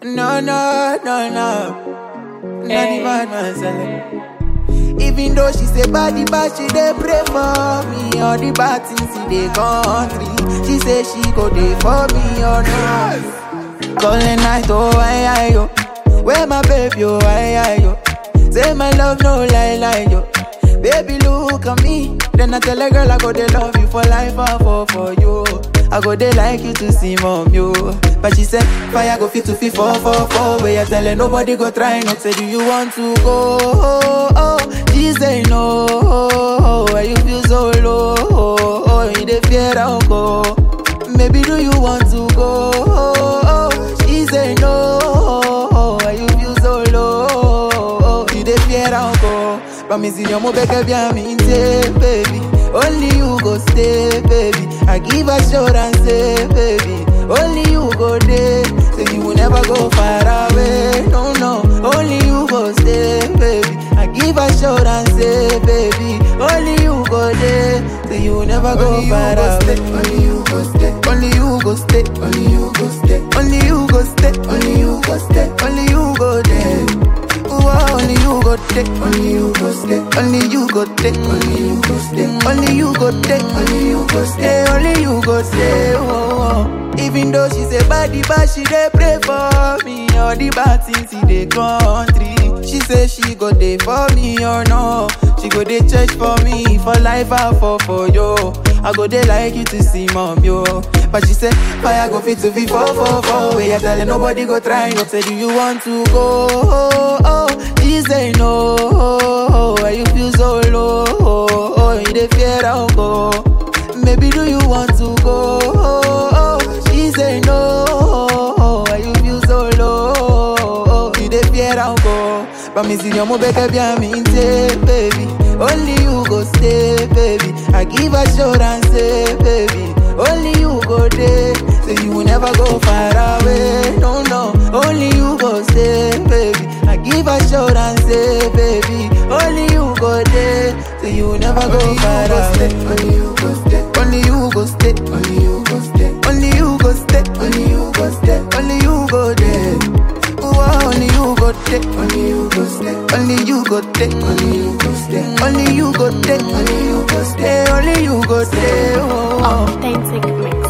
No, no, no, no. Not even myself. Even though she say body bad, she dey pray for me. All the bad things in the country, she say she go dey for me or not. Calling night, oh, I, yo. Where my baby, oh, I, yo. Say my love, no lie, lie, yo. Baby, look at me. Then I tell a girl I go dey love you for life, I fall for you. I go dey like you to see mom, yo. But she said, fire go fit to fit 444. Where you telling nobody go try not say, do you want to go? She say no. Why you feel so low? You dey fear I'll go. Maybe do you want to go? She say no. Why you feel so low? You dey fear I'll go. But me see your mo beg bien me baby. Only you go stay, baby. I give assurance, say, baby. Only you go there, so you will never go far away. No, no. Only you go stay, baby. I give assurance, say, baby. Only you go there, so you will never go far away. Only you go stay. Only you go stay. Only you go stay. Only you go stay. Only you go stay. Only you go there. Only you go take, only you go stay, only you go take, only you go stay, only you go take, only you go stay, only you go stay. Oh. Even though she say body bad, she dey pray for me. All the bad things in the country, she say she go dey for me or no. She go dey church for me, for life I fall for you. I go dey like you to see mom, yo. But she said, fire go fit to be 444. Where you telling nobody go try, no say, do you want to go? She say no. Why you feel so low? You dey fear I'll go. Maybe do you want to go? She say no. Why you feel so low? You dey fear I'll go. But me see your mo beg bien me baby. Only you go stay, baby. I give assurance, say, baby. Only you go there, so you will never go far away. No, no. Only you go stay, baby. I give assurance, say, baby. Only you go there, so you will never go far away. Only you go stay. Only you go stay. Only you go stay. Only you go stay. Only you go stay. Only you go there. Only you go take, only you go stay, only you go take, only you go stay, only you go take, only you go stay, only you go stay. Authentic mix.